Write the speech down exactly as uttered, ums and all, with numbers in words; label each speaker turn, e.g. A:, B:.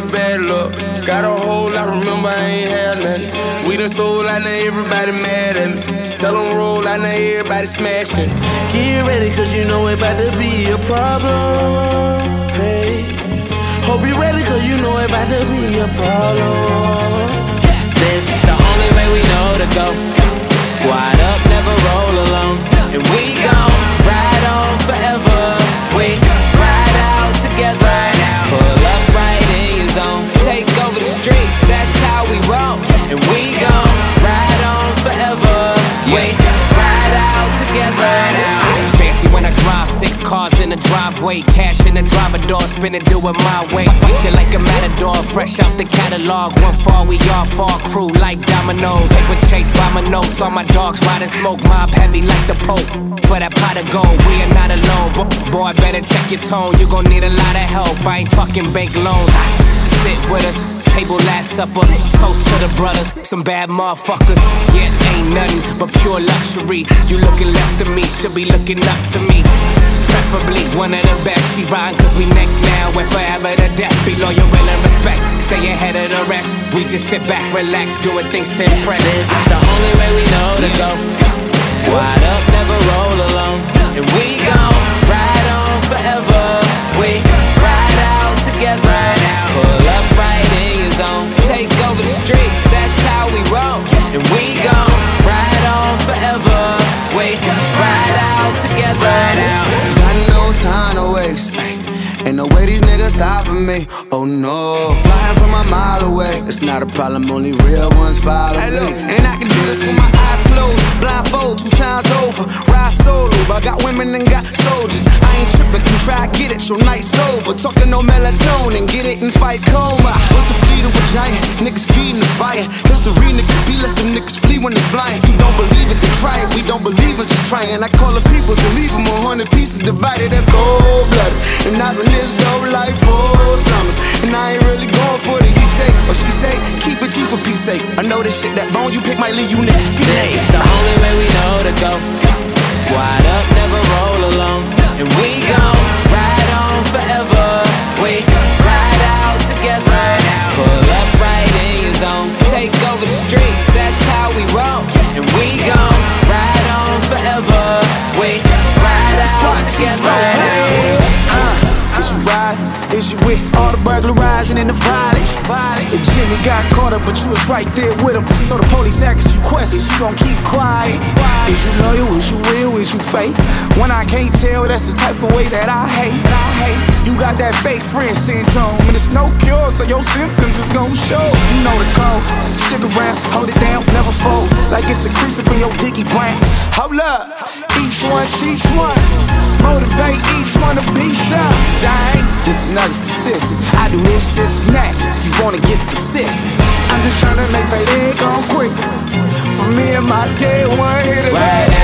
A: that bad luck. Got a hole, I remember I ain't had nothing. We done sold, I know everybody mad at me. Tell them roll, I know everybody smashing. Get ready, cause you know it about to be a problem. Hey, hope you ready, cause you know it about to be a problem.
B: This the only way we know to go. Squad up, never roll alone. And we gon' ride on forever. We ride out together. Pull up right in your zone. Take over the street, that's how we roll. And we gon' ride on forever. We ride out together. Fancy when I drive, six cars in the driveway. Cash in the driver door, spinning, do it my way. Beat you like a matador, fresh out the catalog. One fall, we all fall, crew like dominoes. Paper chase by my nose, all my dogs riding smoke. Mob heavy like the Pope. For that pot of gold, we are not alone. Boy, better check your tone, you gon' need a lot of help. I ain't talking bank loans. Sit with us, table last supper. Toast to the brothers, some bad motherfuckers. Yeah, ain't nothing but pure luxury. You looking left to me, should be looking up to me. Preferably one of the best. She riding cause we next now and forever to death. Be loyal, will and respect. Stay ahead of the rest. We just sit back, relax, doing things to impress. This is the only way we know to go. Squad up, never roll alone. And we gon' ride on forever. We ride out together. Pull up right in your zone. Take over the street, that's how we roll. And we gon' ride on forever. We ride out together.
C: Got no time to waste. Ain't no way these niggas stopping me. Oh no, flying from a mile away. It's not a problem, only real ones follow me. And I can do this with my eyes closed. Blindfold two times over. Ride solo, but I got women and got soldiers. I ain't tripping, can try get it, your night sober. Talking no melatonin, get it and fight coma. What's the fleet of a giant? Niggas feeding the fire. History niggas be less them niggas flee when they flying. You don't believe it, then try it. We don't believe it, just trying. I call the people to leave them a hundred pieces divided. That's cold blooded. And I've been this dope life for summers. And I ain't really going for the he say or she say. Keep it you for peace sake. I know this shit, that bone you pick might leave you niggas feet.
B: This the only way we know to go. Squad up, never roll alone. And we gon' ride on forever. We ride out together. Pull up right in your zone. Take over the street, that's how we roll. And we gon' ride on forever. We ride out together.
C: Is you riding? Is you with all the burglarizing and the violence? If Jimmy got caught up, but you was right there with him. So the police asks you questions, you gon' keep quiet. Is you loyal? Is you real? Is you fake? When I can't tell, that's the type of way that I hate. You got that fake friend syndrome, and it's no cure, so your symptoms is gon' show. You know the code. Stick around, hold it down, never fold. Like it's a crease up in your dicky brain. Hold up, each one teach one. Motivate each one to be some. I ain't just another statistic. I do this, this, and that. If you wanna get specific, I'm just tryna make payday come quick. For me and my day one hit of that.